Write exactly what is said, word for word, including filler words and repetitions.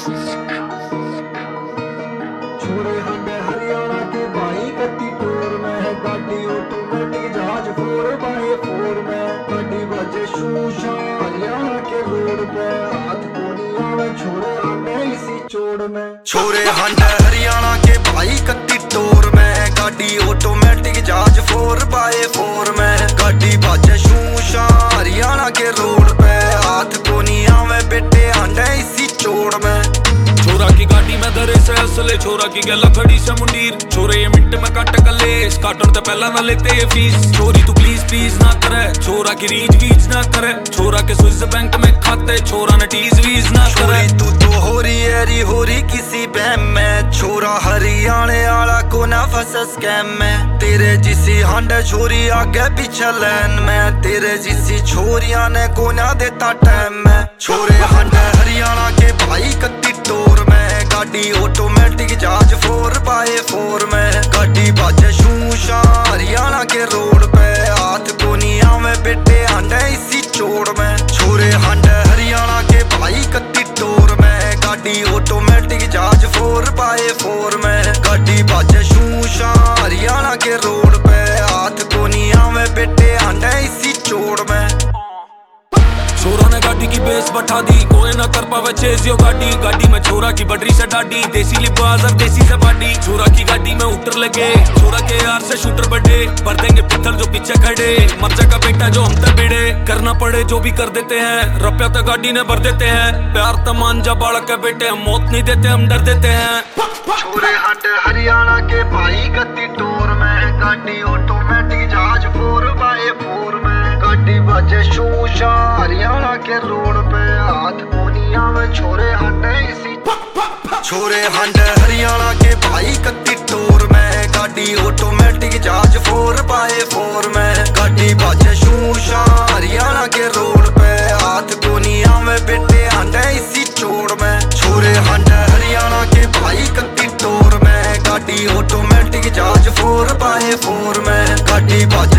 छोरे हंडे हरियाणा के भाई कत्ती टोर में है गाड़ी ऑटोमेटिक जहाज फोर बाय फोर में गाड़ी बजे शूशा हरियाणा के रोड पे हाथ कोनिया में छोरे हंडे इसी चोड़ में। छोरे हंडे हरियाणा के भाई कत्ती टोर में गाड़ी ऑटोमेटिक जहाज फोर बाय फोर में गाड़ी बजे शूशा हरियाणा के रोड पे हाथ कोनिया में बेटे हंडे इसी चोड़ में। छोरा की गाड़ी में धरे से असले छोरा की गला खड़ी से मुंडीर छोरे ये मिनट में काट कले काटन तो पहला ना लेते ये फीस छोरी तू प्लीज प्लीज ना करे छोरा की रीच वीच ना करे छोरा के स्विस बैंक में खाते छोरा ने टीज वीज ना करे। तू तो हो रही है री हो रही किसी बहम में छोरा हरियाणे वाला को ना फंसा स्कैम में तेरे जिसी हंडे छोरी आगे पीछे लैन में तेरे जिसी छोरिया ने को ना देता टाइम में। छोरे हंडे हरियाणा के भाई कत्ती टोर में गाड़ी ऑटोमेटिक जहाज फोर बाय फोर में गाड़ी बाजे शूशा हरियाणा के रोड पे हाथ कोनिया में बेटे हंडे इसी चोड़ में। छोरे हंडे हरियाणा के भाई कत्ती टोर में गाड़ी ऑटोमेटिक जहाज फोर बाय फोर में गाड़ी बाजे शूशा हरियाणा के रोड पे हाथ कोनिया में बेटे हंडे इसी चोड़ में। छोरा ने गाड़ी की बेस बैठा दी कोई ना कर पावे चेज यो गाड़ी गाड़ी में छोरा की बटरी से डाडी देसी लिबास और देसी से बाडी छोरा की गाड़ी में उतर लगे छोरा के यार से शूटर बड़े भर देंगे पत्थर जो पीछे खड़े मर्जा का बेटा जो हम तक भिड़े करना पड़े जो भी कर देते हैं रुपया तो गाड़ी ने भर देते हैं प्यार तमान जा बालक के बेटे हम मौत नहीं देते हम डर देते हैं। छोरे हंडे हरियाणा के भाई कत्ती टोर में गाड़ी ऑटोमेटिक जहाज फोर बाय फोर में गाड़ी बजे शूशा हरियाणा के रोड पे हाथ कोनिया में छोरे हंडे इसी। छोरे हंडे हरियाणा के भाई कत्ती टोर में गाड़ी ऑटोमेटिक जहाज फोर बाय फोर में गाड़ी बजे शूशा हरियाणा के रोड पे हाथ कोनिया में बेटे हंडे इसी चोड़ में। छोरे हंडे हरियाणा के भाई कत्ती टोर में गाड़ी ऑटोमेटिक जहाज फोर बाय फोर में गाड़ी